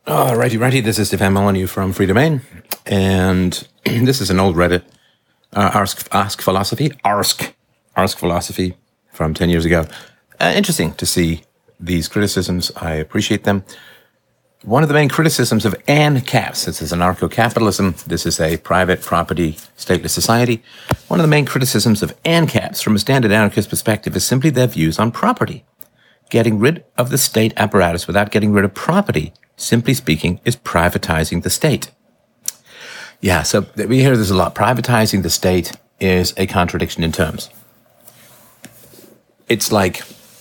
Righty. This is Stefan Molyneux from Free Domain, and this is an old Reddit Ask Philosophy from 10 years ago. Interesting to see these criticisms. I appreciate them. One of the main criticisms of ANCAPs, this is anarcho-capitalism, this is a private property stateless society. One of the main criticisms of ANCAPs from a standard anarchist perspective is simply their views on property. Getting rid of the state apparatus without getting rid of property, simply speaking, is privatizing the state. Yeah, so we hear this a lot. Privatizing the state is a contradiction in terms. It's like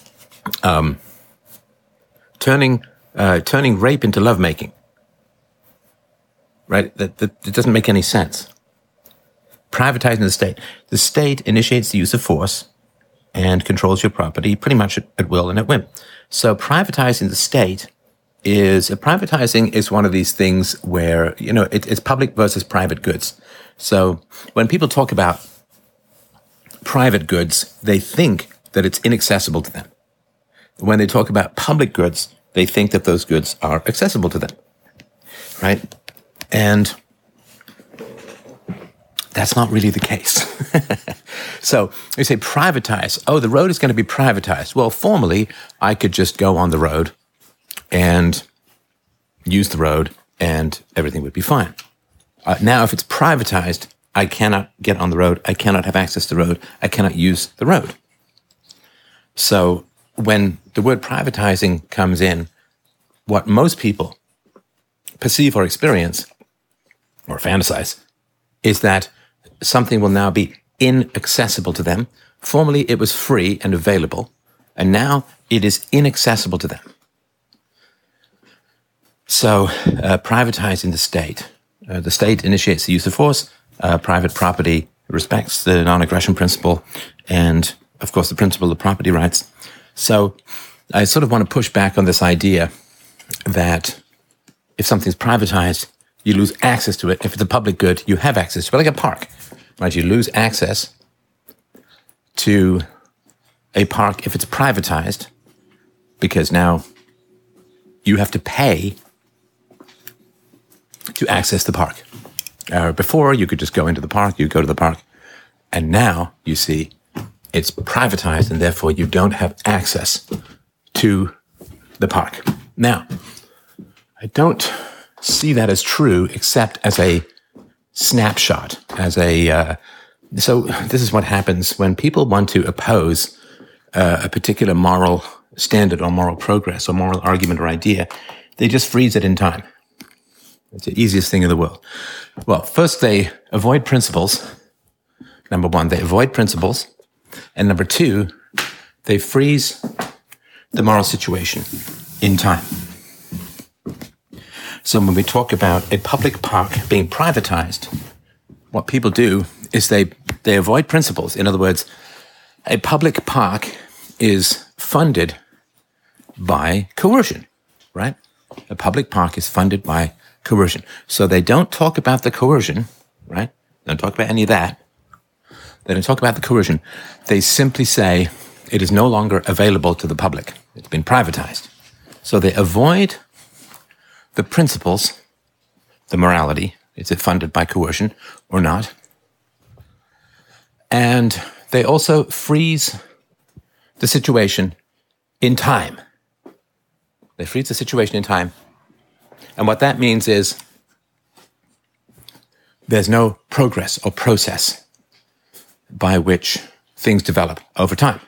turning rape into lovemaking, right? That doesn't make any sense. Privatizing the state. The state initiates the use of force and controls your property pretty much at will and at whim. So privatizing the state is one of these things where, it's public versus private goods. So when people talk about private goods, they think that it's inaccessible to them. When they talk about public goods, they think that those goods are accessible to them, right? And that's not really the case. So they say privatize. Oh, the road is going to be privatized. Well, formally, I could just go on the road and use the road and everything would be fine. Now, if it's privatized, I cannot get on the road. I cannot have access to the road. I cannot use the road. So when the word privatizing comes in, what most people perceive or experience or fantasize is that something will now be inaccessible to them. Formerly, it was free and available, and now it is inaccessible to them. So privatizing the state initiates the use of force, private property respects the non-aggression principle, and, of course, the principle of property rights. So I sort of want to push back on this idea that if something's privatized, you lose access to it. If it's a public good, you have access to it, like a park, right? You lose access to a park if it's privatized because now you have to pay to access the park. Before, you could just go into the park, you go to the park, and now, you see, it's privatized, and therefore you don't have access to the park. Now, I don't see that as true, except as a snapshot, so this is what happens when people want to oppose a particular moral standard or moral progress or moral argument or idea. They just freeze it in time. It's the easiest thing in the world. Well, first they avoid principles. Number one, they avoid principles. And number two, they freeze the moral situation in time. So when we talk about a public park being privatized, what people do is they avoid principles. In other words, a public park is funded by coercion, right? A public park is funded by coercion. So they don't talk about the coercion, right? They don't talk about any of that. They don't talk about the coercion. They simply say it is no longer available to the public. It's been privatized. So they avoid the principles, the morality. Is it funded by coercion or not? And they also freeze the situation in time. They freeze the situation in time. And what that means is there's no progress or process by which things develop over time.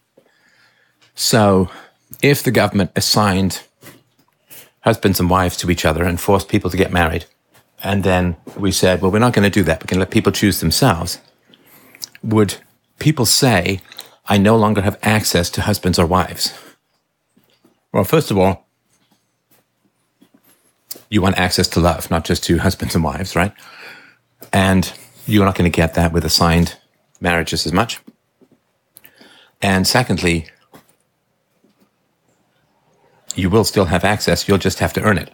So if the government assigned husbands and wives to each other and forced people to get married, and then we said, well, we're not going to do that. We're going to let people choose themselves. Would people say, I no longer have access to husbands or wives? Well, first of all, you want access to love, not just to husbands and wives, right? And you're not going to get that with assigned marriages as much. And secondly, you will still have access, you'll just have to earn it.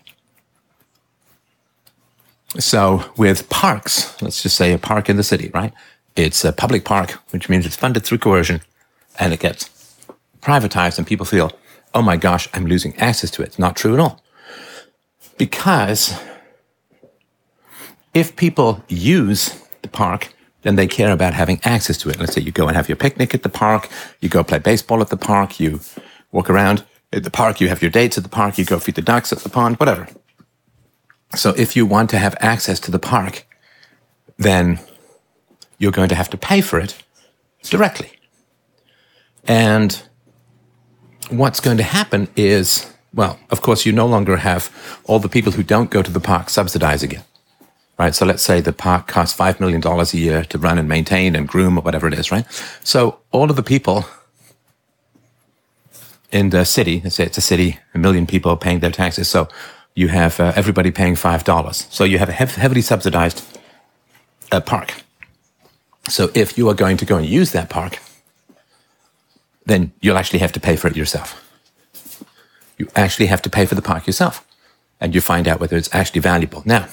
So with parks, let's just say a park in the city, right? It's a public park, which means it's funded through coercion, and it gets privatized, and people feel, oh my gosh, I'm losing access to it. It's not true at all. Because if people use the park, then they care about having access to it. Let's say you go and have your picnic at the park, you go play baseball at the park, you walk around at the park, you have your dates at the park, you go feed the ducks at the pond, whatever. So if you want to have access to the park, then you're going to have to pay for it directly. And what's going to happen is, well, of course, you no longer have all the people who don't go to the park subsidizing it. Right? So let's say the park costs $5 million a year to run and maintain and groom or whatever it is, right? So all of the people in the city, let's say it's a city, 1 million people paying their taxes. So you have everybody paying $5. So you have a heavily subsidized park. So if you are going to go and use that park, then you'll actually have to pay for it yourself. You actually have to pay for the park yourself. And you find out whether it's actually valuable. Now,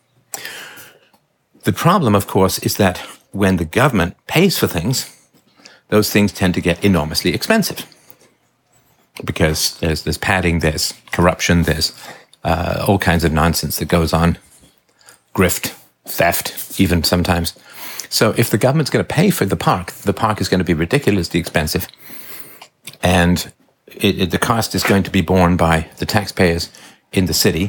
the problem, of course, is that when the government pays for things, those things tend to get enormously expensive. Because there's padding, there's corruption, there's all kinds of nonsense that goes on. Grift, theft, even sometimes. So if the government's going to pay for the park is going to be ridiculously expensive. And the cost is going to be borne by the taxpayers in the city.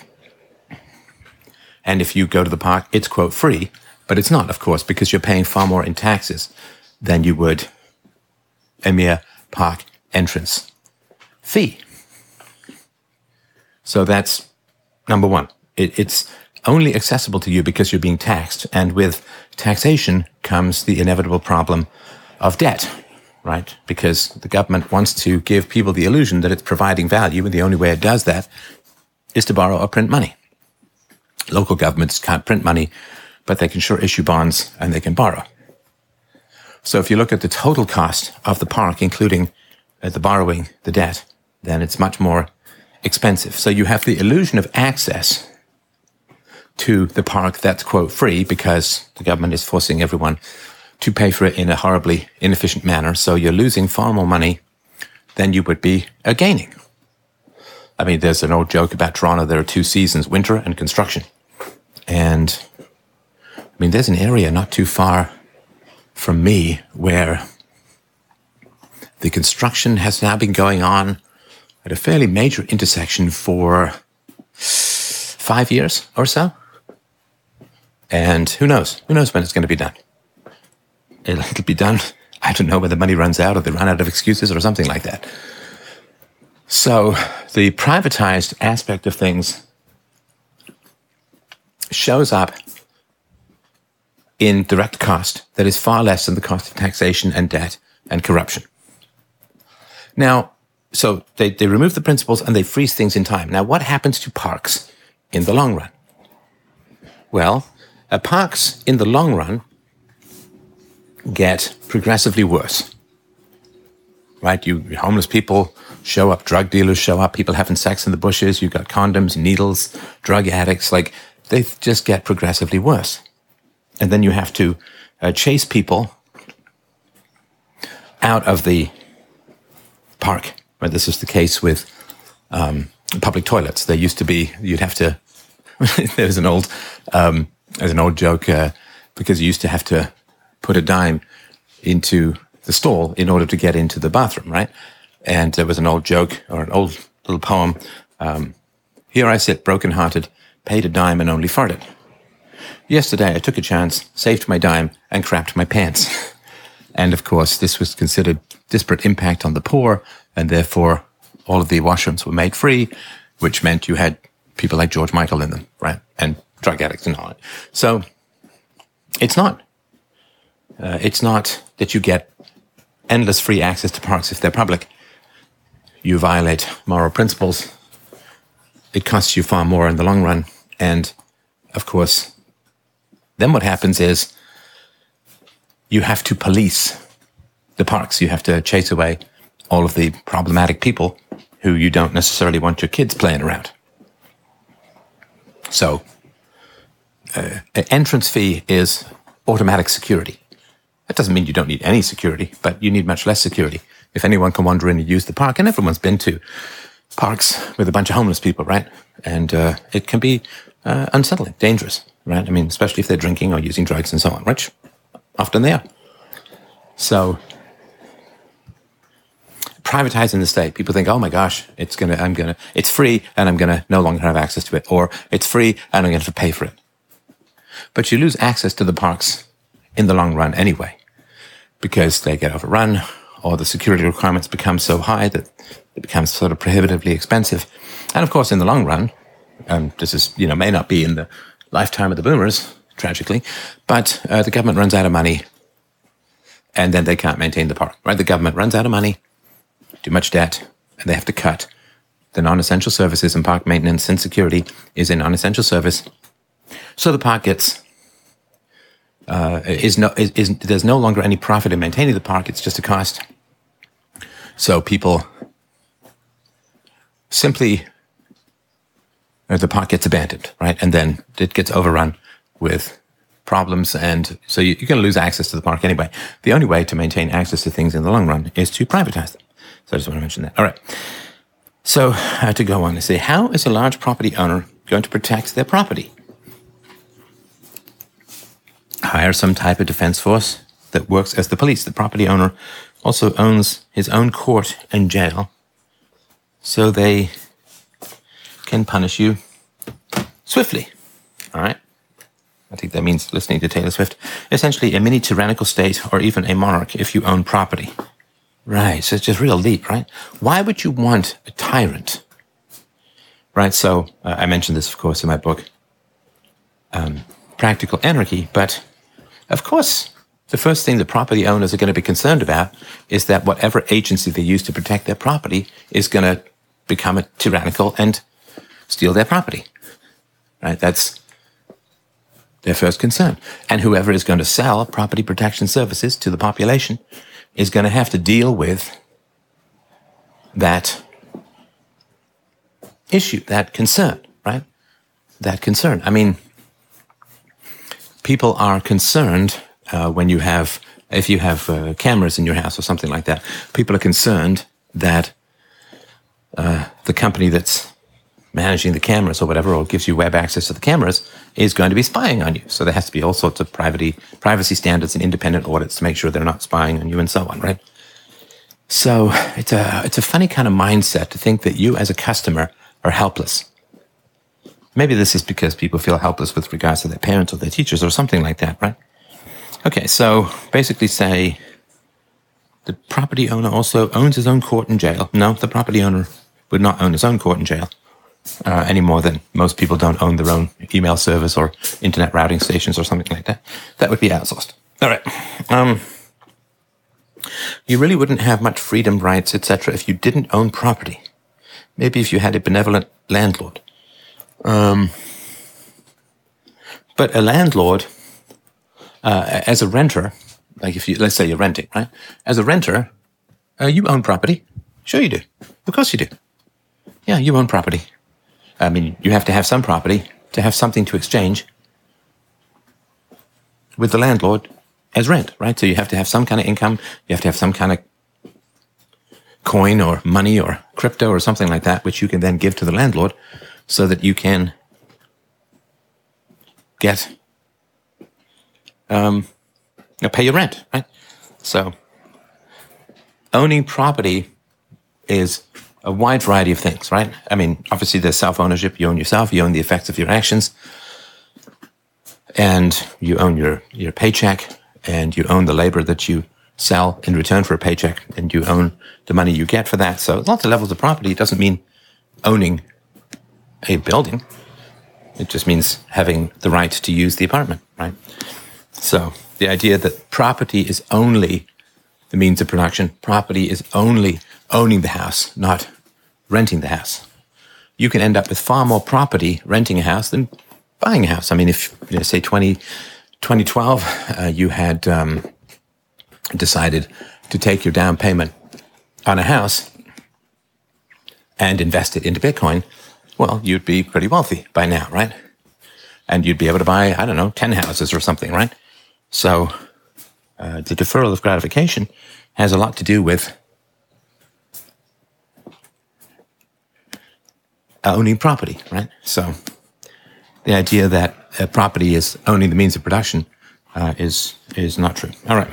And if you go to the park, it's, quote, free. But it's not, of course, because you're paying far more in taxes than you would a mere park entrance fee. So that's number one. It's only accessible to you because you're being taxed. And with taxation comes the inevitable problem of debt, right? Because the government wants to give people the illusion that it's providing value, and the only way it does that is to borrow or print money. Local governments can't print money, but they can sure issue bonds and they can borrow. So if you look at the total cost of the park, including the borrowing, the debt, then it's much more expensive. So you have the illusion of access to the park that's, quote, free because the government is forcing everyone to pay for it in a horribly inefficient manner. So you're losing far more money than you would be gaining. I mean, there's an old joke about Toronto. There are two seasons, winter and construction. And I mean, there's an area not too far from me where the construction has now been going on at a fairly major intersection for 5 years or so. And who knows? Who knows when it's going to be done? It'll be done. I don't know when the money runs out or they run out of excuses or something like that. So the privatized aspect of things shows up in direct cost that is far less than the cost of taxation and debt and corruption. Now, so they remove the principles and they freeze things in time. Now, what happens to parks in the long run? Well, parks in the long run get progressively worse. Right? Homeless people show up, drug dealers show up, people having sex in the bushes, you've got condoms, needles, drug addicts, they just get progressively worse. And then you have to chase people out of the park. Right? This is the case with public toilets. There used to be, you'd have to, there's an old joke, because you used to have to put a dime into the stall in order to get into the bathroom, right? And there was an old joke or an old little poem. Here I sit, broken-hearted, paid a dime and only farted. Yesterday I took a chance, saved my dime, and crapped my pants. And of course, this was considered disparate impact on the poor, and therefore all of the washrooms were made free, which meant you had people like George Michael in them, right? And drug addicts and all that. So it's not that you get endless free access to parks if they're public. You violate moral principles. It costs you far more in the long run. And of course, then what happens is you have to police the parks. You have to chase away all of the problematic people who you don't necessarily want your kids playing around. So an entrance fee is automatic security. That doesn't mean you don't need any security, but you need much less security. If anyone can wander in and use the park, and everyone's been to parks with a bunch of homeless people, right? And it can be unsettling, dangerous, right? I mean, especially if they're drinking or using drugs and so on, which often they are. So privatizing the state, people think, oh my gosh, it's free and I'm gonna no longer have access to it, or it's free and I'm gonna have to pay for it. But you lose access to the parks in the long run anyway, because they get overrun, or the security requirements become so high that it becomes sort of prohibitively expensive. And of course, in the long run, this is, may not be in the lifetime of the boomers, tragically, but the government runs out of money, and then they can't maintain the park, right? The government runs out of money, too much debt, and they have to cut the non-essential services, and park maintenance and security is a non-essential service. So the park gets there's no longer any profit in maintaining the park. It's just a cost. So people simply, the park gets abandoned, right? And then it gets overrun with problems. And so you're going to lose access to the park anyway. The only way to maintain access to things in the long run is to privatize them. So I just want to mention that. All right. So to go on to say, how is a large property owner going to protect their property? Hire some type of defense force that works as the police. The property owner also owns his own court and jail, so they can punish you swiftly. All right? I think that means listening to Taylor Swift. Essentially, a mini tyrannical state, or even a monarch if you own property. Right, so it's just real deep, right? Why would you want a tyrant? Right, so I mentioned this, of course, in my book, Practical Anarchy, but of course, the first thing the property owners are going to be concerned about is that whatever agency they use to protect their property is going to become a tyrannical and steal their property. Right? That's their first concern. And whoever is going to sell property protection services to the population is going to have to deal with that issue, that concern, right? That concern. I mean, people are concerned if you have cameras in your house or something like that, people are concerned that the company that's managing the cameras or whatever, or gives you web access to the cameras, is going to be spying on you. So there has to be all sorts of privacy standards and independent audits to make sure they're not spying on you and so on, right? So it's a funny kind of mindset to think that you as a customer are helpless. Maybe this is because people feel helpless with regards to their parents or their teachers or something like that, right? Okay, so basically say the property owner also owns his own court and jail. No, the property owner would not own his own court and jail any more than most people don't own their own email service or internet routing stations or something like that. That would be outsourced. All right. You really wouldn't have much freedom, rights, etc. if you didn't own property. Maybe if you had a benevolent landlord. But a landlord, as a renter, like let's say you're renting, right? As a renter, you own property. Sure you do. Of course you do. Yeah, you own property. I mean, you have to have some property to have something to exchange with the landlord as rent, right? So you have to have some kind of income. You have to have some kind of coin or money or crypto or something like that, which you can then give to the landlord so that you can get, pay your rent, right? So owning property is a wide variety of things, right? I mean, obviously there's self-ownership. You own yourself. You own the effects of your actions. And you own your paycheck, and you own the labor that you sell in return for a paycheck, and you own the money you get for that. So lots of levels of property. It doesn't mean owning a building. It just means having the right to use the apartment, right? So the idea that property is only the means of production, property is only owning the house, not renting the house. You can end up with far more property renting a house than buying a house. I mean, if, say 2012, you had decided to take your down payment on a house and invest it into Bitcoin, well, you'd be pretty wealthy by now, right? And you'd be able to buy, 10 houses or something, right? So the deferral of gratification has a lot to do with owning property, right? So the idea that property is owning the means of production is not true. All right.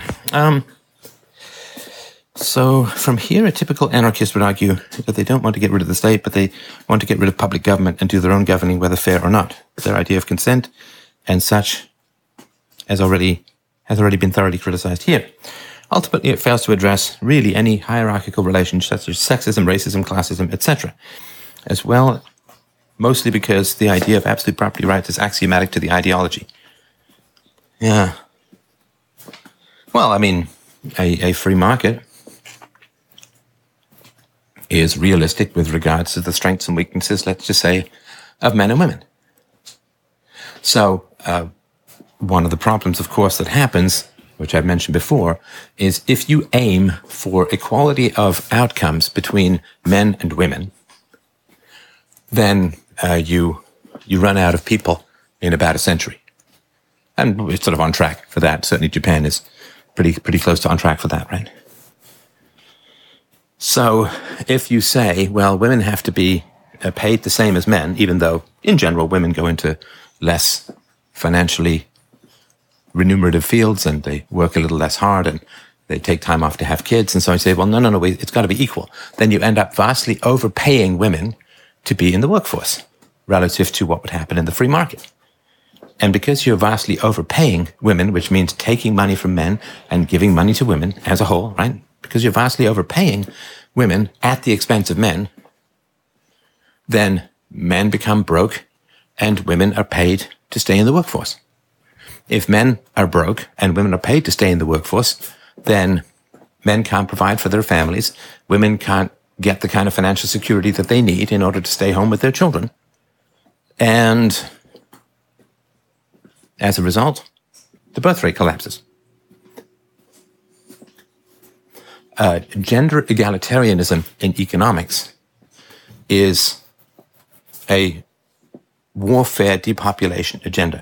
So from here, a typical anarchist would argue that they don't want to get rid of the state, but they want to get rid of public government and do their own governing, whether fair or not. Their idea of consent and such has already been thoroughly criticized here. Ultimately, it fails to address really any hierarchical relations such as sexism, racism, classism, etc. As well, mostly because the idea of absolute property rights is axiomatic to the ideology. Yeah. Well, I mean, a free market is realistic with regards to the strengths and weaknesses, let's just say, of men and women. So, one of the problems, of course, that happens, which I've mentioned before, is if you aim for equality of outcomes between men and women, then you run out of people in about a century. And we're sort of on track for that. Certainly Japan is pretty close to on track for that, right? So if you say, well, women have to be paid the same as men, even though in general women go into less financially remunerative fields and they work a little less hard and they take time off to have kids. And so I say, well, no, it's got to be equal. Then you end up vastly overpaying women to be in the workforce relative to what would happen in the free market. And because you're vastly overpaying women, which means taking money from men and giving money to women as a whole, right? Because you're vastly overpaying women at the expense of men, then men become broke and women are paid to stay in the workforce. If men are broke and women are paid to stay in the workforce, then men can't provide for their families. Women can't get the kind of financial security that they need in order to stay home with their children. And as a result, the birth rate collapses. Gender egalitarianism in economics is a warfare depopulation agenda.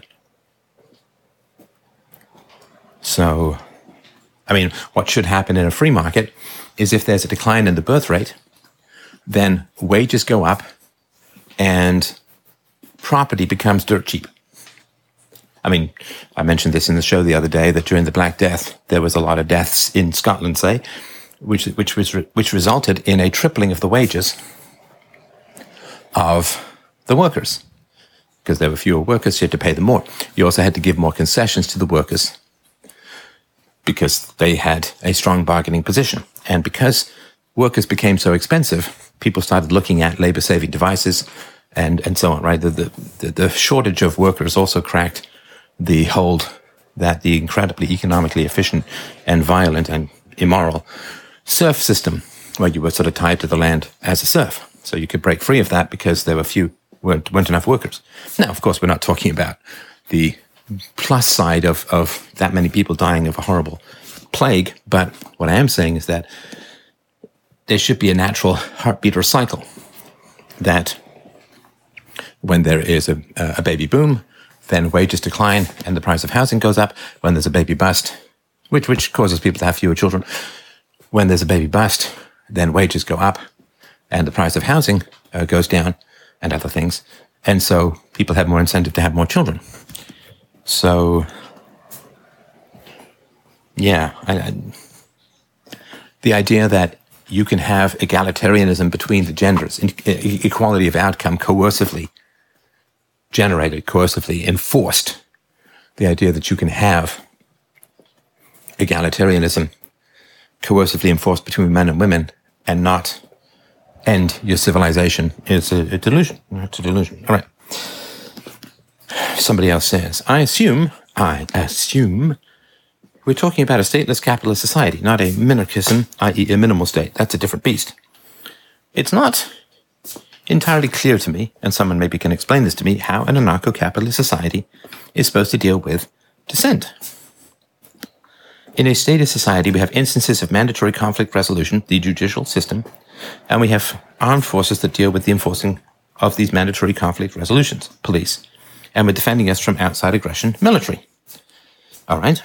So, I mean, what should happen in a free market is if there's a decline in the birth rate, then wages go up and property becomes dirt cheap. I mean, I mentioned this in the show the other day that during the Black Death, there was a lot of deaths in Scotland, say, which resulted in a tripling of the wages of the workers. Because there were fewer workers, you had to pay them more. You also had to give more concessions to the workers because they had a strong bargaining position. And because workers became so expensive, people started looking at labor-saving devices and so on, right? The shortage of workers also cracked the hold that the incredibly economically efficient and violent and immoral serf system, where you were sort of tied to the land as a serf. So you could break free of that because there weren't enough workers. Now, of course, we're not talking about the plus side of that many people dying of a horrible plague, but what I am saying is that there should be a natural heartbeat or cycle that when there is a baby boom, then wages decline and the price of housing goes up. When there's a baby bust, which causes people to have fewer children, when there's a baby bust, then wages go up and the price of housing goes down and other things. And so people have more incentive to have more children. So, yeah, the idea that you can have egalitarianism between the genders, equality of outcome coercively generated, coercively enforced, the idea that you can have egalitarianism coercively enforced between men and women and not end your civilization is a delusion. It's a delusion. All right. Somebody else says, I assume we're talking about a stateless capitalist society, not a minarchism, i.e. a minimal state. That's a different beast. It's not entirely clear to me, and someone maybe can explain this to me, how an anarcho-capitalist society is supposed to deal with dissent. In a statist society, we have instances of mandatory conflict resolution, the judicial system, and we have armed forces that deal with the enforcing of these mandatory conflict resolutions, police, and we're defending us from outside aggression, military. All right.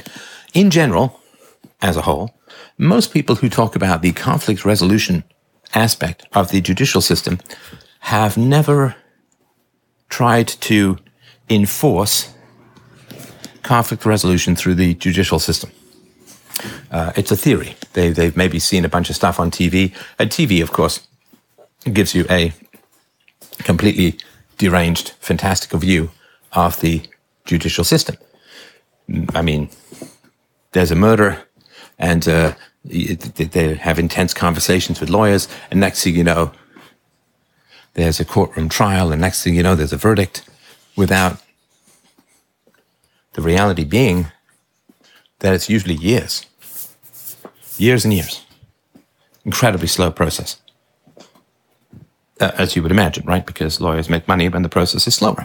In general, as a whole, most people who talk about the conflict resolution aspect of the judicial system have never tried to enforce conflict resolution through the judicial system. It's a theory. They've maybe seen a bunch of stuff on TV. And TV, of course, gives you a completely deranged, fantastical view of the judicial system. I mean, there's a murder, and they have intense conversations with lawyers, and next thing you know, there's a courtroom trial, and next thing you know, there's a verdict, without the reality being that it's usually years. Years and years. Incredibly slow process. As you would imagine, right? Because lawyers make money when the process is slower.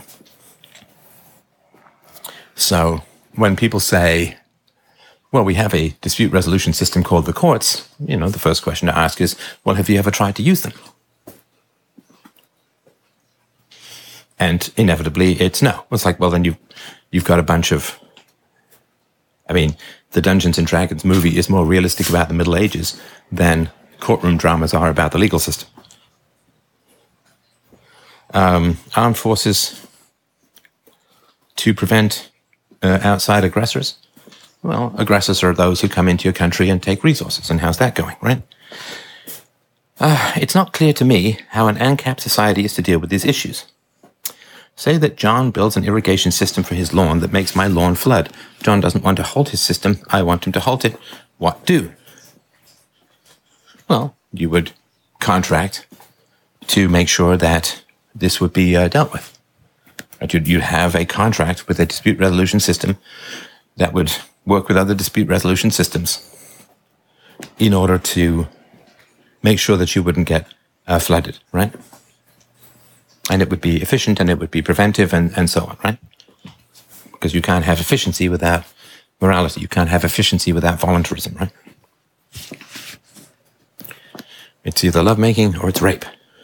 So when people say, well, we have a dispute resolution system called the courts, the first question to ask is, well, have you ever tried to use them? And inevitably, it's no. It's like, well, then you've got a bunch of... I mean, the Dungeons and Dragons movie is more realistic about the Middle Ages than courtroom dramas are about the legal system. Armed forces to prevent outside aggressors. Well, aggressors are those who come into your country and take resources. And how's that going, right? It's not clear to me how an ANCAP society is to deal with these issues. Say that John builds an irrigation system for his lawn that makes my lawn flood. John doesn't want to halt his system. I want him to halt it. What do? Well, you would contract to make sure that this would be dealt with. Right? You'd have a contract with a dispute resolution system that would work with other dispute resolution systems in order to make sure that you wouldn't get flooded, right? And it would be efficient, and it would be preventive, and so on, right? Because you can't have efficiency without morality. You can't have efficiency without voluntarism, right? It's either lovemaking or it's rape.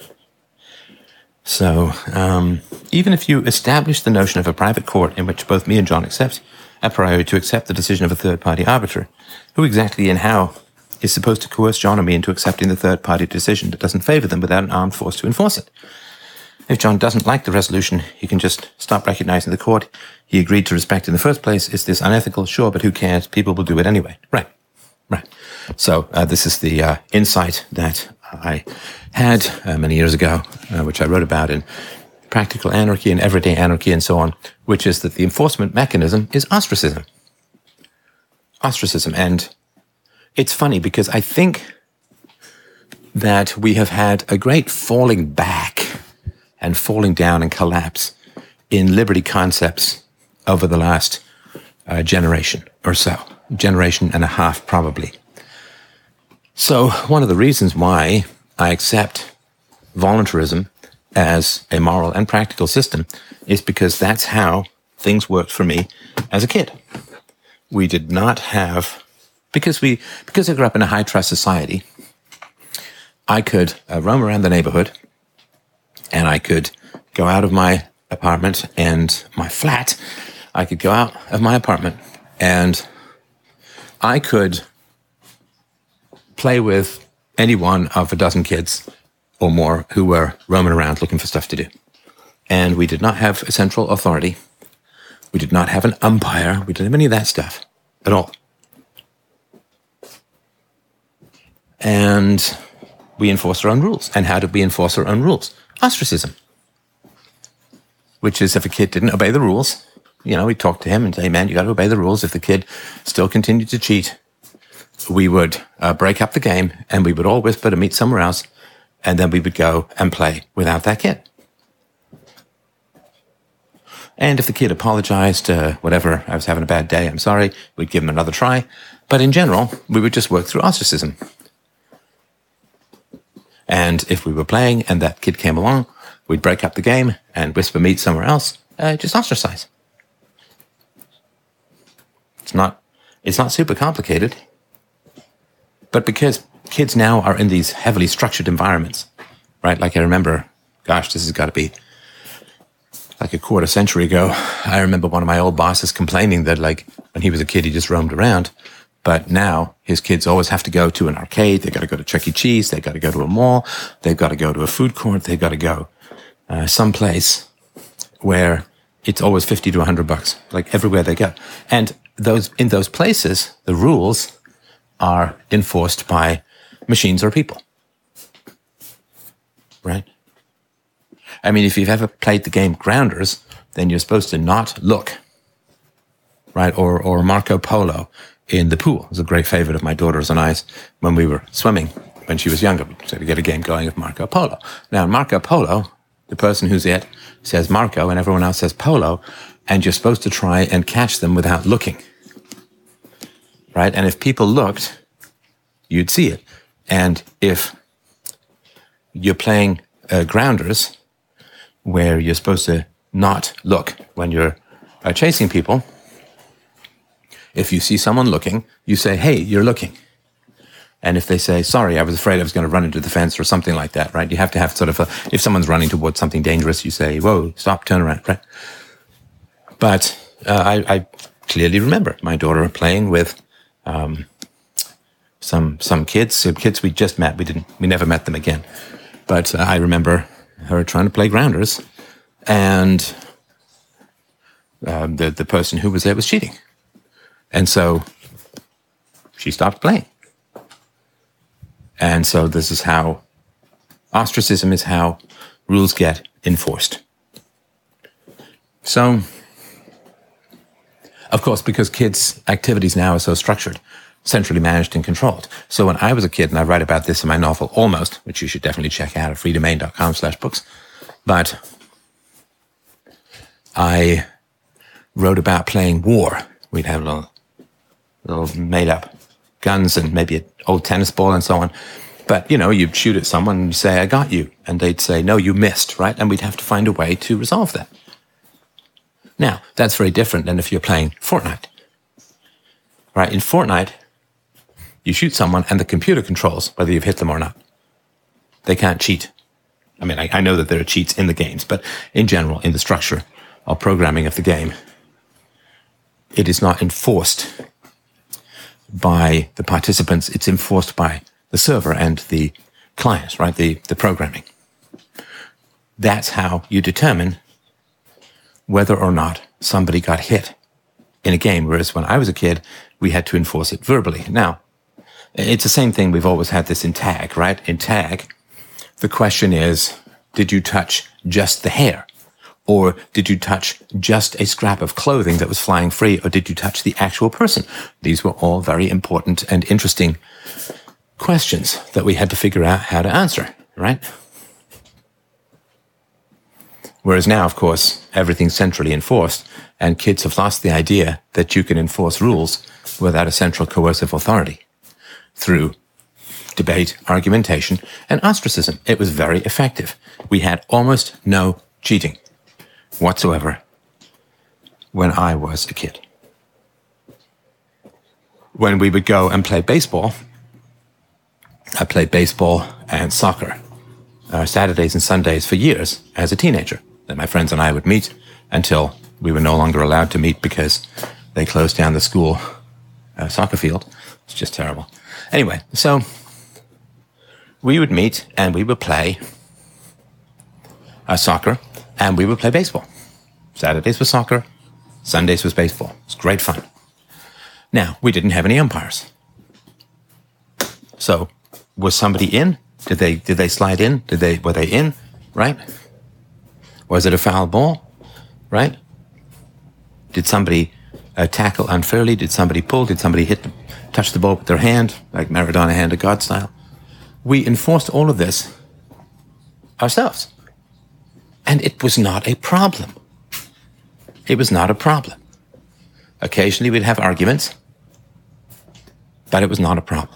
So even if you establish the notion of a private court in which both me and John accept, a priori to accept the decision of a third-party arbiter, who exactly and how is supposed to coerce John and me into accepting the third-party decision that doesn't favor them without an armed force to enforce it? If John doesn't like the resolution, he can just stop recognizing the court he agreed to respect in the first place. Is this unethical? Sure, but who cares? People will do it anyway. Right. So this is the insight that I had many years ago, which I wrote about in Practical Anarchy and Everyday Anarchy and so on, which is that the enforcement mechanism is ostracism. Ostracism. And it's funny because I think that we have had a great falling back and falling down and collapse in liberty concepts over the last generation or so. Generation and a half, probably. So one of the reasons why I accept voluntarism as a moral and practical system is because that's how things worked for me as a kid. We did not have... Because I grew up in a high-trust society, I could roam around the neighborhood, and I could go out of my apartment and my flat. I could go out of my apartment and I could play with any one of a dozen kids or more who were roaming around looking for stuff to do. And we did not have a central authority. We did not have an umpire. We didn't have any of that stuff at all. And we enforced our own rules. And how did we enforce our own rules? Ostracism. Which is if a kid didn't obey the rules, we'd talk to him and say, man, you got to obey the rules. If the kid still continued to cheat, we would break up the game and we would all whisper to meet somewhere else. And then we would go and play without that kid. And if the kid apologized, whatever, I was having a bad day, I'm sorry, we'd give him another try. But in general, we would just work through ostracism. And if we were playing and that kid came along, we'd break up the game and whisper meet somewhere else, just ostracize. It's not super complicated. But because kids now are in these heavily structured environments, right? Like I remember, gosh, this has got to be like a quarter century ago. I remember one of my old bosses complaining that like when he was a kid, he just roamed around. But now his kids always have to go to an arcade. They got to go to Chuck E. Cheese. They got to go to a mall. They've got to go to a food court. They've got to go someplace where it's always $50 to $100, like everywhere they go. And in those places, the rules are enforced by machines or people, right? I mean, if you've ever played the game Grounders, then you're supposed to not look, right? Or Marco Polo in the pool. It was a great favorite of my daughter's and I's when we were swimming when she was younger. So to get a game going of Marco Polo. Now, in Marco Polo, the person who's it says Marco and everyone else says Polo, and you're supposed to try and catch them without looking, right? And if people looked, you'd see it. And if you're playing Grounders, where you're supposed to not look when you're chasing people, if you see someone looking, you say, hey, you're looking. And if they say, sorry, I was afraid I was going to run into the fence or something like that, right? You have to have sort of if someone's running towards something dangerous, you say, whoa, stop, turn around, right? But I clearly remember my daughter playing with some kids we just met. We never met them again. But I remember her trying to play Grounders, and the person who was there was cheating. And so she stopped playing. And so this is how ostracism is how rules get enforced. So, of course, because kids' activities now are so structured, centrally managed and controlled. So when I was a kid, and I write about this in my novel, Almost, which you should definitely check out at freedomain.com/books, but I wrote about playing war. We'd have little made-up guns and maybe an old tennis ball and so on. But, you'd shoot at someone and you say, I got you. And they'd say, no, you missed, right? And we'd have to find a way to resolve that. Now, that's very different than if you're playing Fortnite. Right? In Fortnite, you shoot someone and the computer controls whether you've hit them or not. They can't cheat. I mean, I know that there are cheats in the games, but in general, in the structure of programming of the game, it is not enforced by the participants. It's enforced by the server and the client, right? The programming. That's how you determine whether or not somebody got hit in a game. Whereas when I was a kid, we had to enforce it verbally. Now, it's the same thing. We've always had this in tag, right? In tag, the question is, did you touch just the hair? Or did you touch just a scrap of clothing that was flying free? Or did you touch the actual person? These were all very important and interesting questions that we had to figure out how to answer, right? Whereas now, of course, everything's centrally enforced, and kids have lost the idea that you can enforce rules without a central coercive authority through debate, argumentation, and ostracism. It was very effective. We had almost no cheating whatsoever when I was a kid. When we would go and play baseball, I played baseball and soccer Saturdays and Sundays for years as a teenager. Then my friends and I would meet until we were no longer allowed to meet because they closed down the school soccer field. It's just terrible. Anyway, so we would meet and we would play soccer and we would play baseball. Saturdays was soccer, Sundays was baseball. It's great fun. Now, we didn't have any umpires. So, was somebody in? Did they slide in? Were they in? Right? Was it a foul ball? Right? Did somebody tackle unfairly? Did somebody pull? Did somebody touch the ball with their hand, like Maradona hand of God style? We enforced all of this ourselves. And it was not a problem. It was not a problem. Occasionally we'd have arguments, but it was not a problem.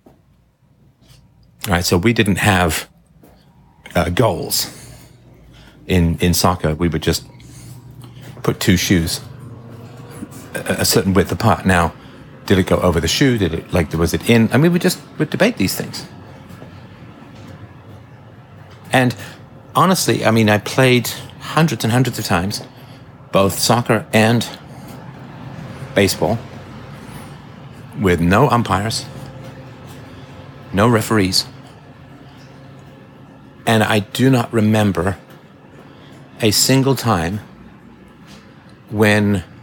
All right, so we didn't have goals. In soccer, we would just put two shoes a certain width apart. Now, did it go over the shoe? Was it in? I mean, we would debate these things. And honestly, I mean, I played hundreds and hundreds of times, both soccer and baseball. with no umpires, no referees, and I do not remember a single time when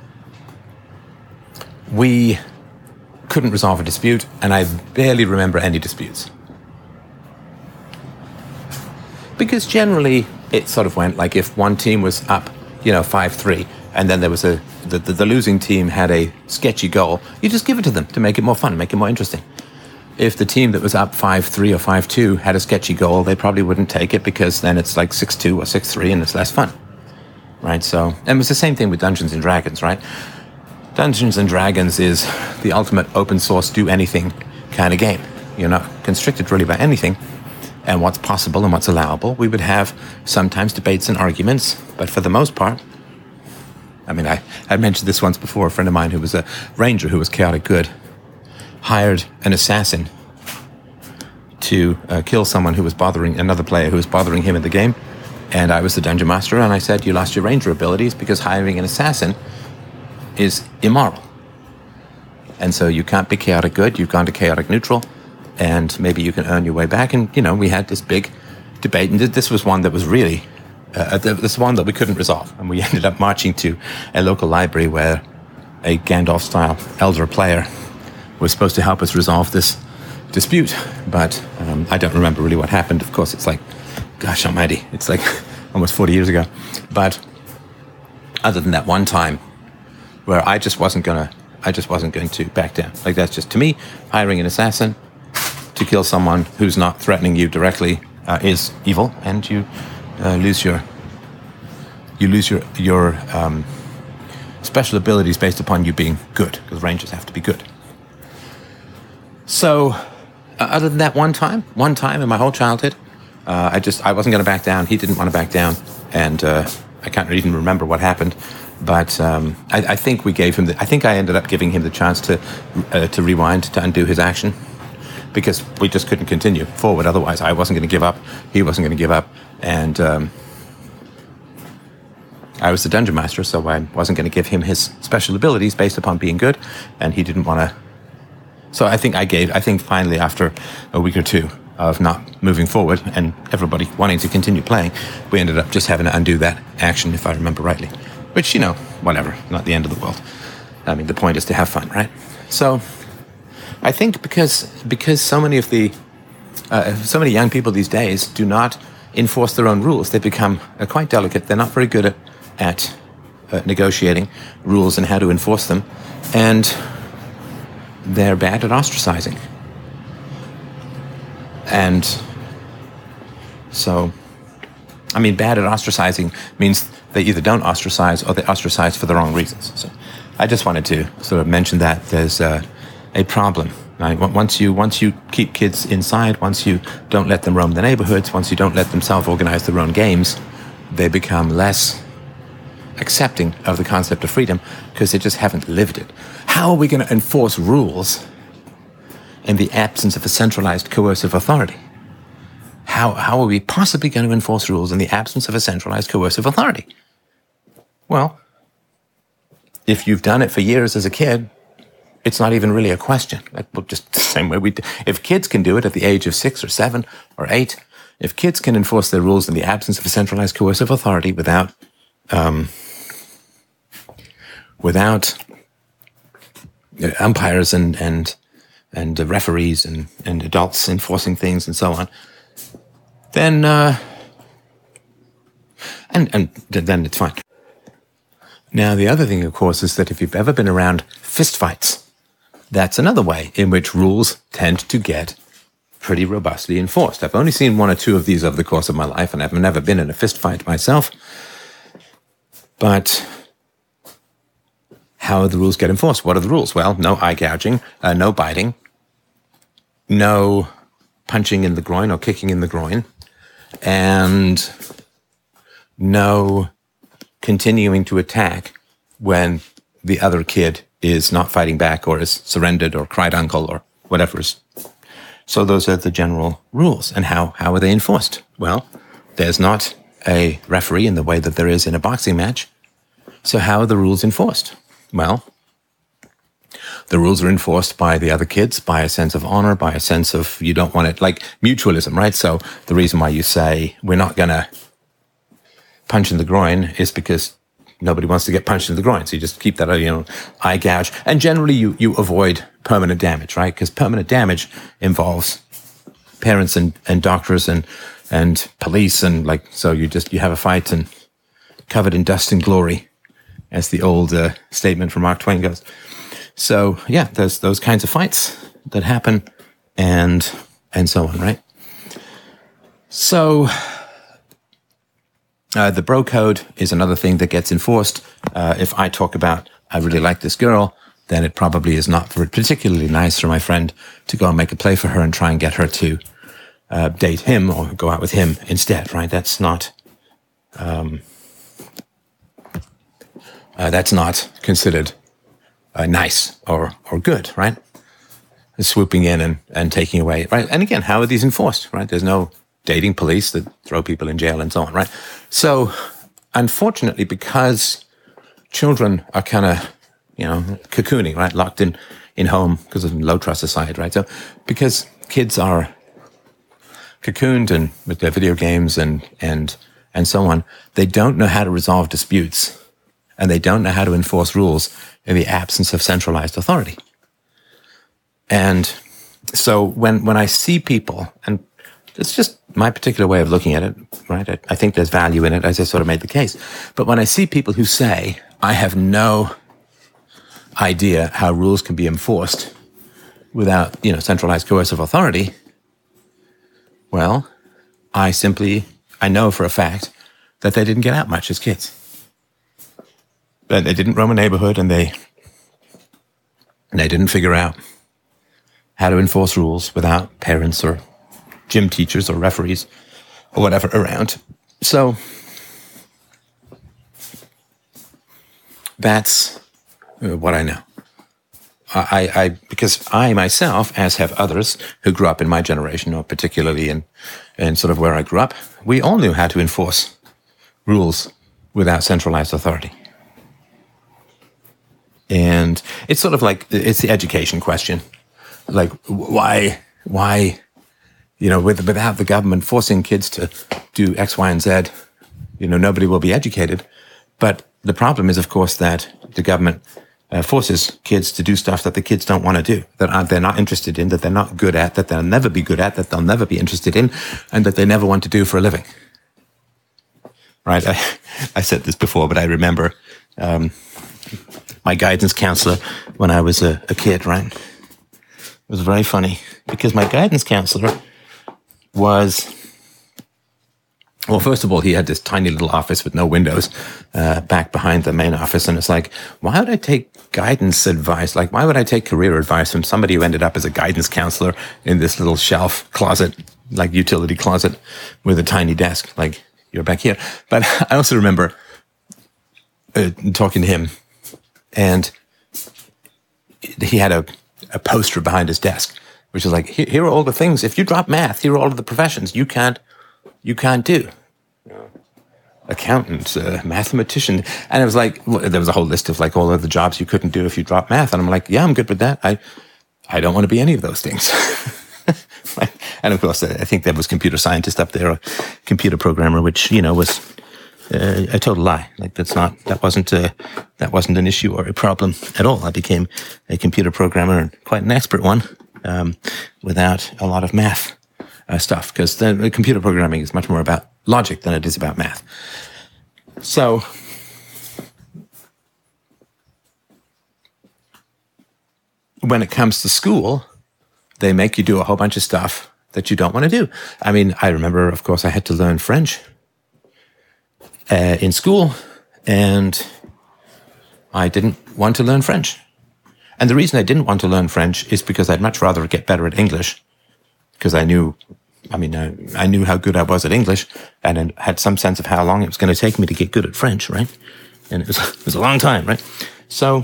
we couldn't resolve a dispute, and I barely remember any disputes. Because generally, it sort of went like if one team was up, 5-3, and then there was the losing team had a sketchy goal, you just give it to them to make it more fun, make it more interesting. If the team that was up 5-3 or 5-2 had a sketchy goal, they probably wouldn't take it because then it's like 6-2 or 6-3 and it's less fun, right? So, and it was the same thing with Dungeons and Dragons, right? Dungeons and Dragons is the ultimate open source, do anything kind of game. You're not constricted really by anything and what's possible and what's allowable. We would have sometimes debates and arguments, but for the most part, I mean, I mentioned this once before. A friend of mine who was a ranger who was chaotic good hired an assassin to kill someone who was bothering another player who was bothering him in the game. And I was the dungeon master, and I said, you lost your ranger abilities because hiring an assassin is immoral. And so you can't be chaotic good, you've gone to chaotic neutral, and maybe you can earn your way back. And, we had this big debate, and this was one that was really, this one that we couldn't resolve. And we ended up marching to a local library where a Gandalf-style elder player was supposed to help us resolve this dispute. But I don't remember really what happened. Of course, it's like, gosh almighty, it's like almost 40 years ago. But other than that one time where I just wasn't going to back down. Like, that's just, to me, hiring an assassin to kill someone who's not threatening you directly is evil, and you lose your special abilities based upon you being good, because rangers have to be good. So, other than that one time in my whole childhood, I wasn't going to back down. He didn't want to back down, and I can't even remember what happened. But I think we gave him I think I ended up giving him the chance to rewind, to undo his action, because we just couldn't continue forward. Otherwise, I wasn't going to give up. He wasn't going to give up, and I was the dungeon master, so I wasn't going to give him his special abilities based upon being good, and he didn't want to. So I think finally, after a week or two of not moving forward and everybody wanting to continue playing, we ended up just having to undo that action, if I remember rightly. Which, whatever, not the end of the world. I mean, the point is to have fun, right? So I think because so many of so many young people these days do not enforce their own rules, they become quite delicate. They're not very good at negotiating rules and how to enforce them, and they're bad at ostracizing. And so, I mean, bad at ostracizing means they either don't ostracize or they ostracize for the wrong reasons. So I just wanted to sort of mention that there's a problem. Right? Once you keep kids inside, once you don't let them roam the neighborhoods, once you don't let them self-organize their own games, they become less accepting of the concept of freedom because they just haven't lived it. How are we going to enforce rules in the absence of a centralized coercive authority? How are we possibly going to enforce rules in the absence of a centralized coercive authority? Well, if you've done it for years as a kid, it's not even really a question. Just the same way if kids can do it at the age of 6 or 7 or 8, if kids can enforce their rules in the absence of a centralized coercive authority without umpires and referees and adults enforcing things and so on, then then it's fine. Now, the other thing, of course, is that if you've ever been around fistfights, that's another way in which rules tend to get pretty robustly enforced. I've only seen 1 or 2 of these over the course of my life, and I've never been in a fistfight myself. But how do the rules get enforced? What are the rules? Well, no eye gouging, no biting, no punching in the groin or kicking in the groin, and no continuing to attack when the other kid is not fighting back or is surrendered or cried uncle or whatever. So those are the general rules. And how are they enforced? Well, there's not a referee in the way that there is in a boxing match. So how are the rules enforced? Well, the rules are enforced by the other kids, by a sense of honor, by a sense of you don't want it, like mutualism, right? So the reason why you say we're not going to punch in the groin is because nobody wants to get punched in the groin. So you just keep that, eye gouge. And generally you avoid permanent damage, right? Because permanent damage involves parents and doctors and police. And so you have a fight and covered in dust and glory, as the old statement from Mark Twain goes. So yeah, there's those kinds of fights that happen and so on, right? So the bro code is another thing that gets enforced. If I talk about, I really like this girl, then it probably is not particularly nice for my friend to go and make a play for her and try and get her to date him or go out with him instead, right? That's not considered nice or good, right? Swooping in and taking away, right? And again, how are these enforced, right? There's no dating police that throw people in jail and so on, right? So, unfortunately, because children are kind of, cocooning, right? Locked in home because of low trust society, right? So, because kids are cocooned and with their video games and so on, they don't know how to resolve disputes and they don't know how to enforce rules in the absence of centralized authority. And so when I see people, and it's just my particular way of looking at it, right? I think there's value in it, as I sort of made the case. But when I see people who say, I have no idea how rules can be enforced without, centralized coercive authority, well, I know for a fact that they didn't get out much as kids. That they didn't roam a neighborhood and they didn't figure out how to enforce rules without parents or gym teachers or referees or whatever around. So that's what I know. Because I myself, as have others who grew up in my generation, or particularly in sort of where I grew up, we all knew how to enforce rules without centralized authority. And it's sort of like, it's the education question. Like, why, without the government forcing kids to do X, Y, and Z, nobody will be educated. But the problem is, of course, that the government forces kids to do stuff that the kids don't want to do, that they're not interested in, that they're not good at, that they'll never be good at, that they'll never be interested in, and that they never want to do for a living. Right? I said this before, but I remember my guidance counselor when I was a kid, right? It was very funny because my guidance counselor was, well, first of all, he had this tiny little office with no windows back behind the main office. And it's like, why would I take guidance advice? Like, why would I take career advice from somebody who ended up as a guidance counselor in this little shelf closet, like utility closet with a tiny desk, like you're back here. But I also remember talking to him, and he had a poster behind his desk, which is like, here are all the things. If you drop math, here are all of the professions you can't do. Accountant, mathematician. And it was like, there was a whole list of like all of the jobs you couldn't do if you dropped math. And I'm like, yeah, I'm good with that. I don't want to be any of those things. And of course, I think there was computer scientist up there, or computer programmer, which, was a total lie. Like that wasn't an issue or a problem at all. I became a computer programmer, and quite an expert one, without a lot of math stuff, because the computer programming is much more about logic than it is about math. So when it comes to school, they make you do a whole bunch of stuff that you don't want to do. I mean, I remember, of course, I had to learn French in school, and I didn't want to learn French. And the reason I didn't want to learn French is because I'd much rather get better at English, because I knew how good I was at English, and I had some sense of how long it was going to take me to get good at French, right? And it was a long time, right? So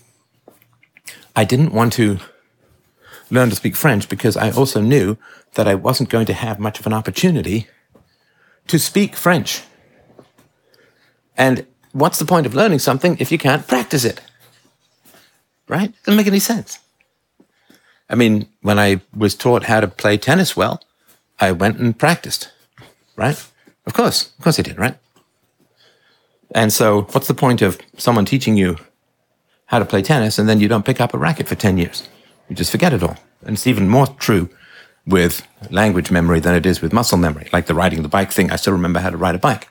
I didn't want to learn to speak French because I also knew that I wasn't going to have much of an opportunity to speak French. And what's the point of learning something if you can't practice it? right? Doesn't make any sense. I mean, when I was taught how to play tennis well, I went and practiced, right? Of course I did, right? And so what's the point of someone teaching you how to play tennis and then you don't pick up a racket for 10 years? You just forget it all. And it's even more true with language memory than it is with muscle memory. Like the riding the bike thing, I still remember how to ride a bike.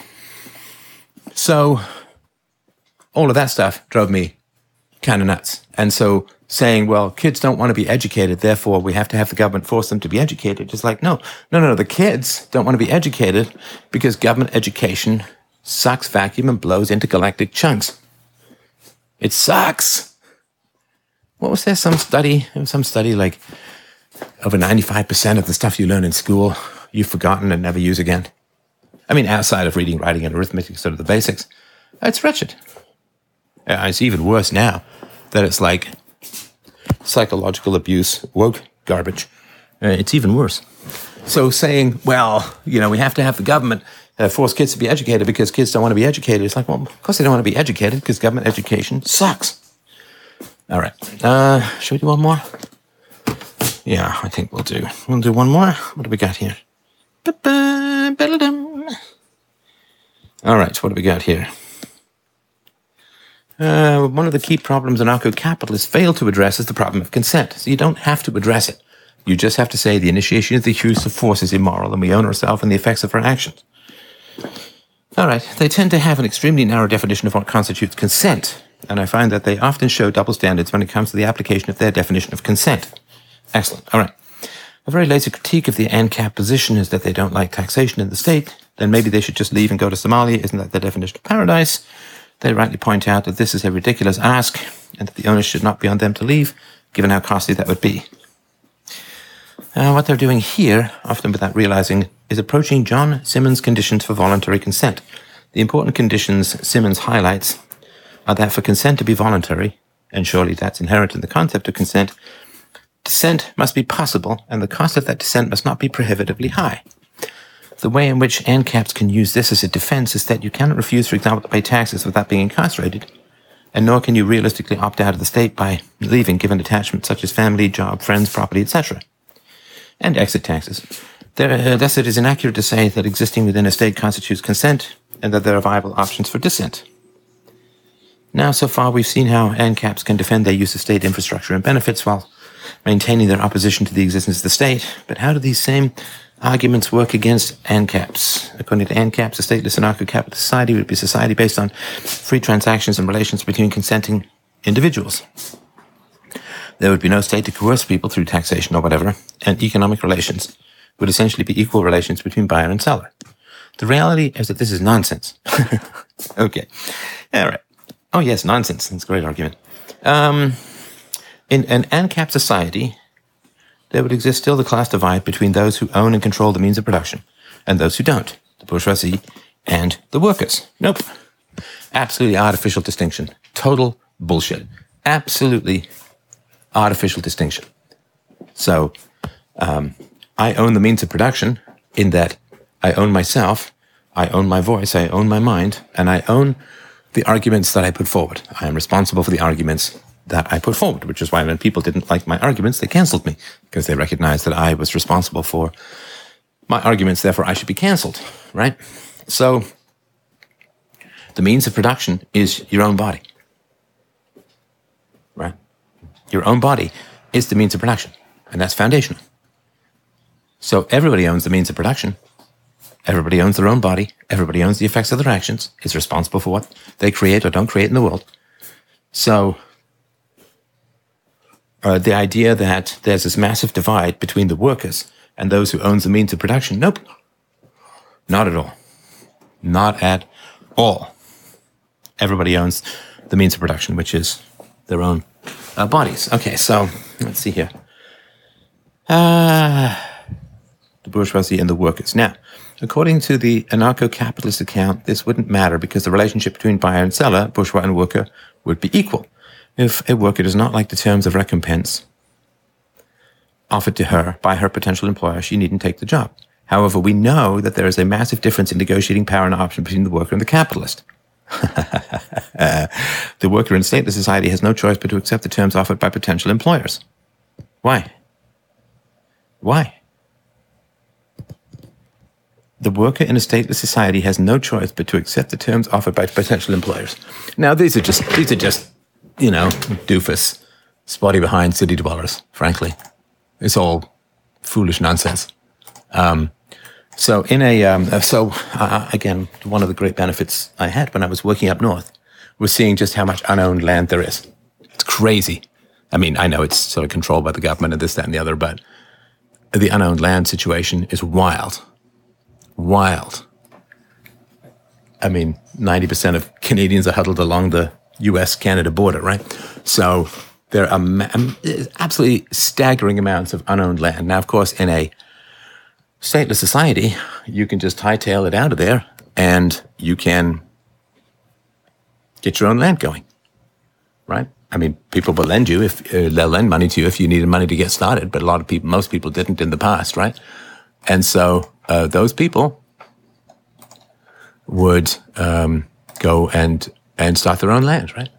So all of that stuff drove me kind of nuts. And so saying, well, kids don't want to be educated, therefore we have to have the government force them to be educated. Just like, no, the kids don't want to be educated because government education sucks vacuum and blows intergalactic chunks. It sucks. What was there? Some study like over 95% of the stuff you learn in school, you've forgotten and never use again. I mean, outside of reading, writing, and arithmetic, sort of the basics, it's wretched. It's even worse now that it's like psychological abuse, woke garbage. It's even worse. So saying, well, we have to have the government force kids to be educated because kids don't want to be educated. It's like, well, of course they don't want to be educated because government education sucks. All right. Should we do one more? Yeah, I think we'll do one more. What do we got here? All right, what do we got here? One of the key problems anarcho-capitalists fail to address is the problem of consent. So you don't have to address it. You just have to say the initiation of the use of force is immoral and we own ourselves and the effects of our actions. All right, they tend to have an extremely narrow definition of what constitutes consent, and I find that they often show double standards when it comes to the application of their definition of consent. Excellent. All right. A very lazy critique of the ANCAP position is that they don't like taxation in the state. Then maybe they should just leave and go to Somalia. Isn't that their definition of paradise? They rightly point out that this is a ridiculous ask and that the onus should not be on them to leave, given how costly that would be. What they're doing here, often without realizing, is approaching John Simmons' conditions for voluntary consent. The important conditions Simmons highlights are that for consent to be voluntary, and surely that's inherent in the concept of consent, dissent must be possible, and the cost of that dissent must not be prohibitively high. The way in which ANCAPs can use this as a defense is that you cannot refuse, for example, to pay taxes without being incarcerated, and nor can you realistically opt out of the state by leaving given attachments such as family, job, friends, property, etc. And exit taxes. Thus, it is inaccurate to say that existing within a state constitutes consent, and that there are viable options for dissent. Now, so far, we've seen how ANCAPs can defend their use of state infrastructure and benefits while maintaining their opposition to the existence of the state. But how do these same arguments work against ANCAPs? According to ANCAPs, a stateless anarcho-capitalist society would be a society based on free transactions and relations between consenting individuals. There would be no state to coerce people through taxation or whatever, and economic relations would essentially be equal relations between buyer and seller. The reality is that this is nonsense. Okay. All right. Oh, yes, nonsense. That's a great argument. In an ANCAP society, there would exist still the class divide between those who own and control the means of production and those who don't, the bourgeoisie and the workers. Nope. Absolutely artificial distinction. Total bullshit. Absolutely artificial distinction. So, I own the means of production in that I own myself, I own my voice, I own my mind, and I own the arguments that I put forward. I am responsible for the arguments that I put forward, which is why when people didn't like my arguments, they canceled me because they recognized that I was responsible for my arguments, therefore I should be canceled, right? So the means of production is your own body, right? Your own body is the means of production, and that's foundational. So everybody owns the means of production. Everybody owns their own body. Everybody owns the effects of their actions, is responsible for what they create or don't create in the world. So the idea that there's this massive divide between the workers and those who owns the means of production, nope. Not at all. Not at all. Everybody owns the means of production, which is their own bodies. Okay, so let's see here. The bourgeoisie and the workers. Now, according to the anarcho-capitalist account, this wouldn't matter because the relationship between buyer and seller, bourgeois and worker, would be equal. If a worker does not like the terms of recompense offered to her by her potential employer, she needn't take the job. However, we know that there is a massive difference in negotiating power and option between the worker and the capitalist. The worker in stateless society has no choice but to accept the terms offered by potential employers. Why? Why? The worker in a stateless society has no choice but to accept the terms offered by potential employers. Now, these are just doofus, spotty behind city dwellers, frankly. It's all foolish nonsense. Again, one of the great benefits I had when I was working up north was seeing just how much unowned land there is. It's crazy. I mean, I know it's sort of controlled by the government and this, that, and the other, but the unowned land situation is wild. Wild. I mean, 90% of Canadians are huddled along the US-Canada border, right? So there are absolutely staggering amounts of unowned land. Now, of course, in a stateless society, you can just hightail it out of there and you can get your own land going, right? I mean, people will lend you they'll lend money to you if you needed money to get started, but most people didn't in the past, right? And so those people would go and start their own land, right?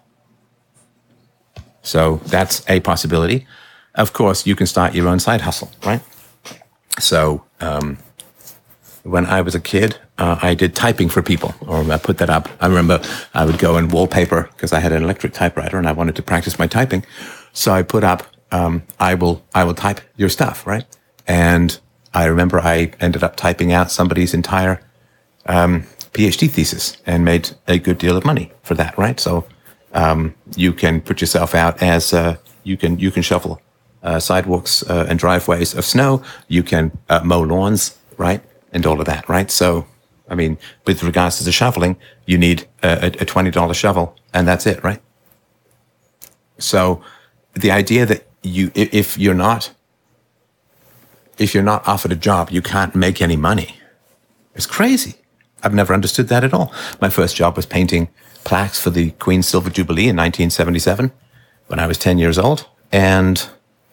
So that's a possibility. Of course, you can start your own side hustle, right? So when I was a kid, I did typing for people, or I put that up. I remember I would go and wallpaper because I had an electric typewriter and I wanted to practice my typing. So I put up, I will type your stuff, right? And I remember I ended up typing out somebody's entire PhD thesis and made a good deal of money for that, right? So you can put yourself out as you can shovel sidewalks and driveways of snow. You can mow lawns, right, and all of that, right? So, I mean, with regards to the shoveling, you need a $20 shovel, and that's it, right? So, the idea that if you're not offered a job, you can't make any money. It's crazy. I've never understood that at all. My first job was painting plaques for the Queen's Silver Jubilee in 1977 when I was 10 years old. And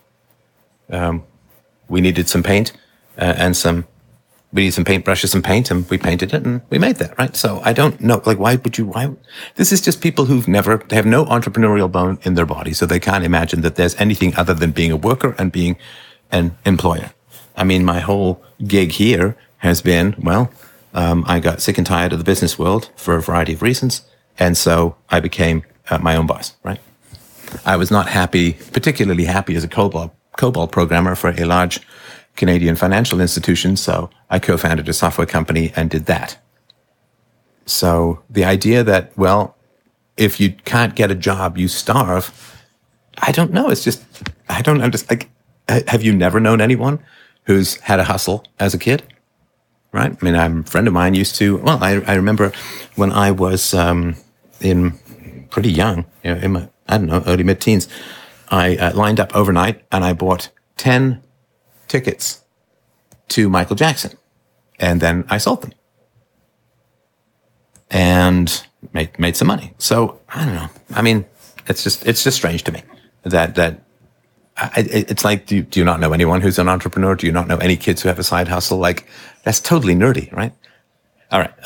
we needed some paint we needed some paintbrushes and paint, and we painted it and we made that, right? So I don't know, like, why? This is just people they have no entrepreneurial bone in their body, so they can't imagine that there's anything other than being a worker and being an employer. I mean, my whole gig here has been, I got sick and tired of the business world for a variety of reasons, and so I became my own boss, right? I was not particularly happy as a COBOL programmer for a large Canadian financial institution, so I co-founded a software company and did that. So the idea that, if you can't get a job, you starve, I don't know. It's just, I don't understand. Have you never known anyone who's had a hustle as a kid? Right? I mean, a friend of mine used to, I remember when I was pretty young, in my, early mid-teens, I lined up overnight and I bought 10 tickets to Michael Jackson. And then I sold them. And made some money. So, I don't know. I mean, it's just strange to me that it's like, do you not know anyone who's an entrepreneur? Do you not know any kids who have a side hustle? Like, that's totally nerdy, right? All right.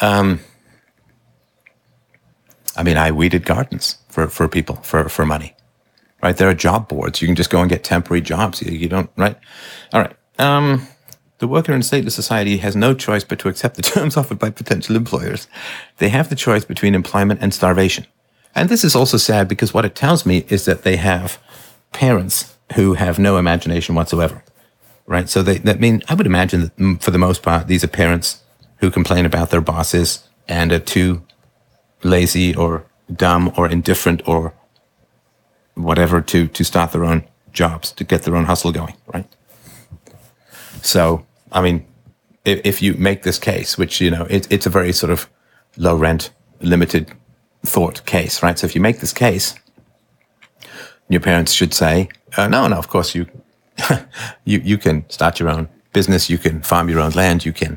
I mean, I weeded gardens for people for money, right? There are job boards. You can just go and get temporary jobs. You don't, right? All right. The worker in stateless society has no choice but to accept the terms offered by potential employers. They have the choice between employment and starvation. And this is also sad because what it tells me is that they have parents who have no imagination whatsoever, right? So I would imagine that for the most part, these are parents who complain about their bosses and are too lazy or dumb or indifferent or whatever to start their own jobs, to get their own hustle going, right? So, I mean, if you make this case, which, it's a very sort of low rent, limited thought case, right? So if you make this case, your parents should say, no, of course you can start your own business, you can farm your own land, you can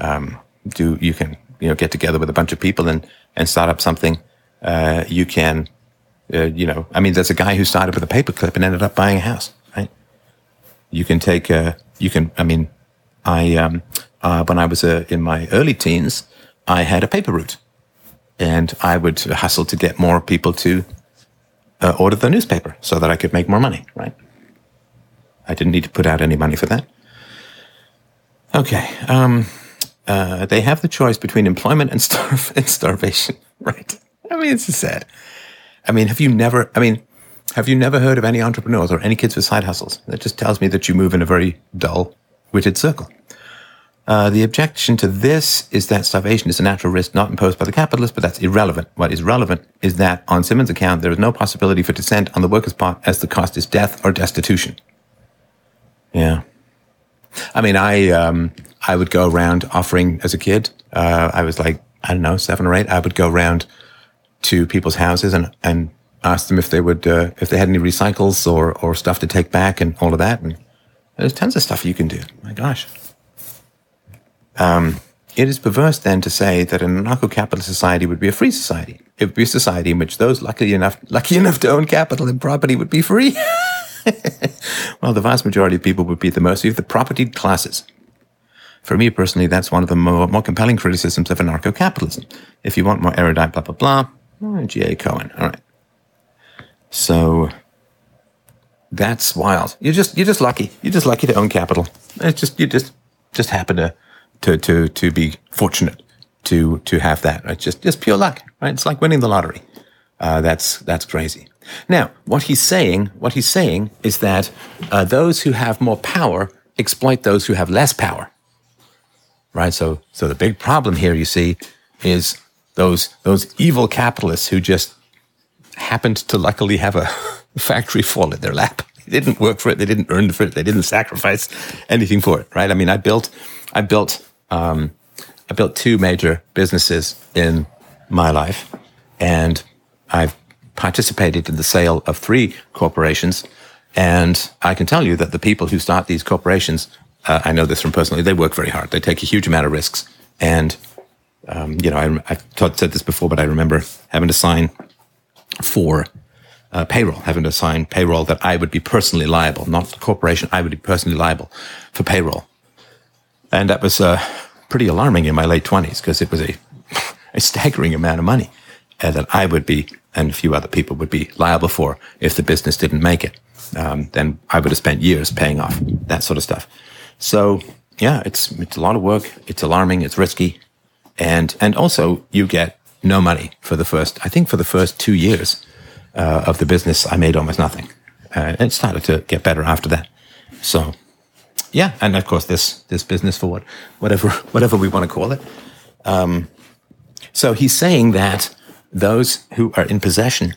get together with a bunch of people and start up something. You can, there's a guy who started with a paperclip and ended up buying a house, right? You can take, when I was in my early teens, I had a paper route. and I would hustle to get more people to order the newspaper so that I could make more money, right? I didn't need to put out any money for that. Okay. They have the choice between employment and starvation, right? I mean, it's sad. I mean, have you never heard of any entrepreneurs or any kids with side hustles? That just tells me that you move in a very dull-witted circle. The objection to this is that starvation is a natural risk not imposed by the capitalist, but that's irrelevant. What is relevant is that on Simmons' account, there is no possibility for dissent on the worker's part as the cost is death or destitution. Yeah. I mean, I would go around offering, as a kid, I was like, I don't know, 7 or 8, I would go around to people's houses and ask them if they would, if they had any recycles or stuff to take back and all of that. And there's tons of stuff you can do. My gosh. It is perverse then to say that an anarcho-capitalist society would be a free society. It would be a society in which those lucky enough to own capital and property would be free. Well, the vast majority of people would be at the mercy of the propertied classes. For me personally, that's one of the more compelling criticisms of anarcho-capitalism. If you want more erudite, blah, blah, blah, G.A. Cohen. All right. So that's wild. You're just lucky. You're just lucky to own capital. It's just you just happen to be fortunate to have that. It's just pure luck, right? It's like winning the lottery. That's crazy. Now, what he's saying is that those who have more power exploit those who have less power. Right, so the big problem here, you see, is those evil capitalists who just happened to luckily have a factory fall in their lap. They didn't work for it, they didn't earn for it, they didn't sacrifice anything for it. Right? I mean, I built 2 major businesses in my life, and I've participated in the sale of 3 corporations. And I can tell you that the people who start these corporations, I know this from personally, they work very hard. They take a huge amount of risks. And, I've said this before, but I remember having to sign for payroll, that I would be personally liable, not the corporation, I would be personally liable for payroll. And that was pretty alarming in my late 20s because it was a staggering amount of money that I would be, and a few other people would be liable for if the business didn't make it. Then I would have spent years paying off that sort of stuff. So yeah, it's a lot of work. It's alarming. It's risky, and also you get no money for the first 2 years of the business. I made almost nothing. It started to get better after that. So yeah, and of course this business for whatever we want to call it. So he's saying that those who are in possession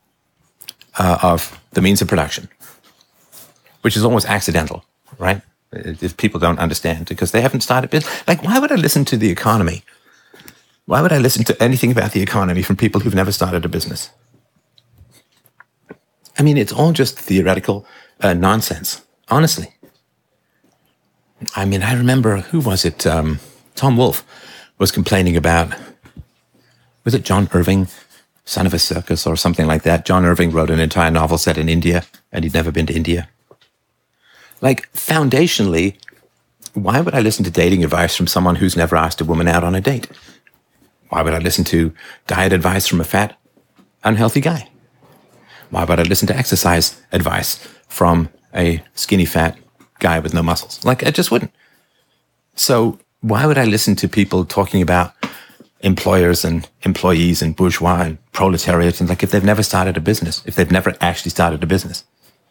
of the means of production, which is almost accidental, right? If people don't understand, because they haven't started business. Like, why would I listen to the economy? Why would I listen to anything about the economy from people who've never started a business? I mean, it's all just theoretical nonsense, honestly. I mean, I remember, who was it? Tom Wolfe was complaining about, was it John Irving, Son of a Circus or something like that? John Irving wrote an entire novel set in India, and he'd never been to India. Like, foundationally, why would I listen to dating advice from someone who's never asked a woman out on a date? Why would I listen to diet advice from a fat, unhealthy guy? Why would I listen to exercise advice from a skinny, fat guy with no muscles? Like, I just wouldn't. So why would I listen to people talking about employers and employees and bourgeois and proletariat, and like, if they've never started a business, if they've never actually started a business?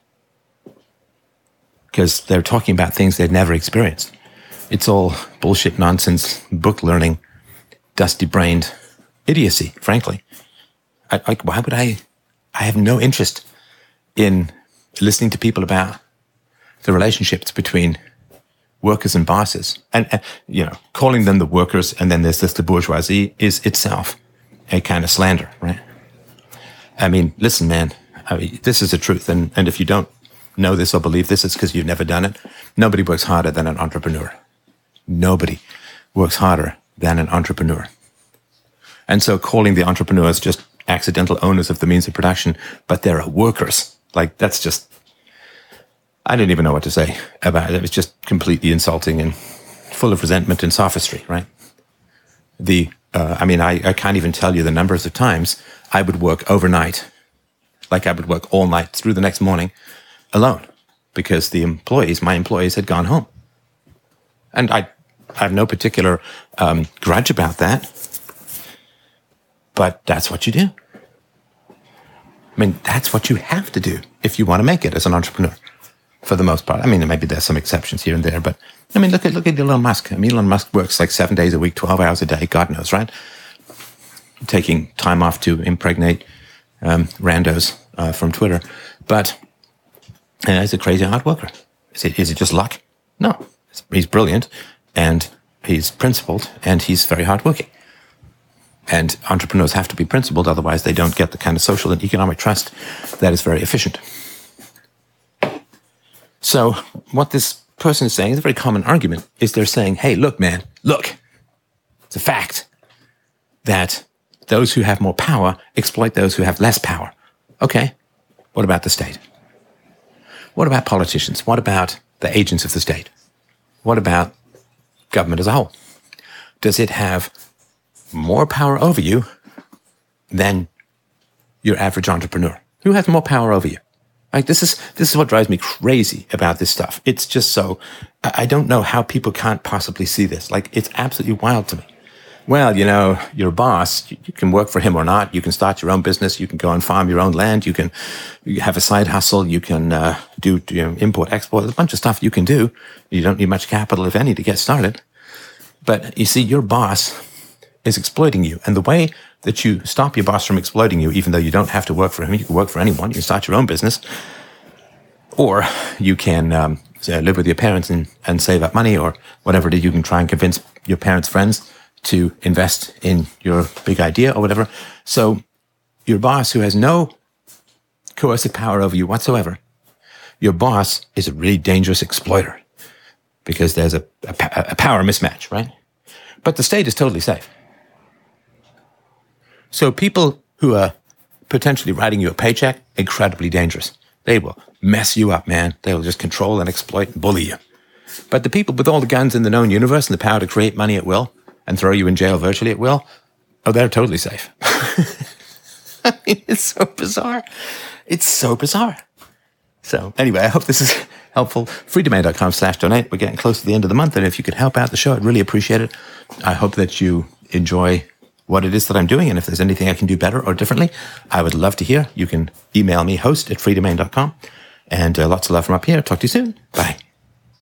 Because they're talking about things they've never experienced. It's all bullshit, nonsense, book learning, dusty-brained idiocy, frankly. Why would I have no interest in listening to people about the relationships between workers and bosses, and calling them the workers, and then there's the bourgeoisie, is itself a kind of slander, right? I mean, listen, man, this is the truth, and if you don't know this or believe this, it's because you've never done it. Nobody works harder than an entrepreneur. Nobody works harder than an entrepreneur. And so calling the entrepreneurs just accidental owners of the means of production, but they're workers, like, that's just, I didn't even know what to say about it. It was just completely insulting and full of resentment and sophistry, right? The I can't even tell you the numbers of times I would work overnight. Like I would work all night through the next morning alone because my employees had gone home. And I have no particular grudge about that. But that's what you do. I mean, that's what you have to do if you want to make it as an entrepreneur, for the most part. I mean, maybe there's some exceptions here and there, but I mean, look at Elon Musk. I mean, Elon Musk works like 7 days a week, 12 hours a day, God knows, right? Taking time off to impregnate randos from Twitter. But he's a crazy hard worker. Is it just luck? No. He's brilliant, and he's principled, and he's very hardworking. And entrepreneurs have to be principled, otherwise they don't get the kind of social and economic trust that is very efficient. So what this person is saying is a very common argument, is they're saying, hey, look, man, look, it's a fact that those who have more power exploit those who have less power. Okay, what about the state? What about politicians? What about the agents of the state? What about government as a whole? Does it have more power over you than your average entrepreneur? Who has more power over you? Like this is what drives me crazy about this stuff. It's just so, I don't know how people can't possibly see this. Like, it's absolutely wild to me. Well, your boss, you can work for him or not. You can start your own business. You can go and farm your own land. You have a side hustle. You can do import, export. There's a bunch of stuff you can do. You don't need much capital, if any, to get started. But you see, your boss is exploiting you. And the way that you stop your boss from exploiting you, even though you don't have to work for him, you can work for anyone. You can start your own business. Or you can live with your parents and save up money, or whatever it is. You can try and convince your parents' friends to invest in your big idea or whatever. So your boss, who has no coercive power over you whatsoever, your boss is a really dangerous exploiter because there's a power mismatch, right? But the state is totally safe. So people who are potentially writing you a paycheck, incredibly dangerous. They will mess you up, man. They will just control and exploit and bully you. But the people with all the guns in the known universe and the power to create money at will and throw you in jail virtually at will, they're totally safe. I mean, it's so bizarre. It's so bizarre. So anyway, I hope this is helpful. freedomain.com/donate. We're getting close to the end of the month, and if you could help out the show, I'd really appreciate it. I hope that you enjoy what it is that I'm doing, and if there's anything I can do better or differently, I would love to hear. You can email me, host@freedomain.com, and lots of love from up here. Talk to you soon. Bye.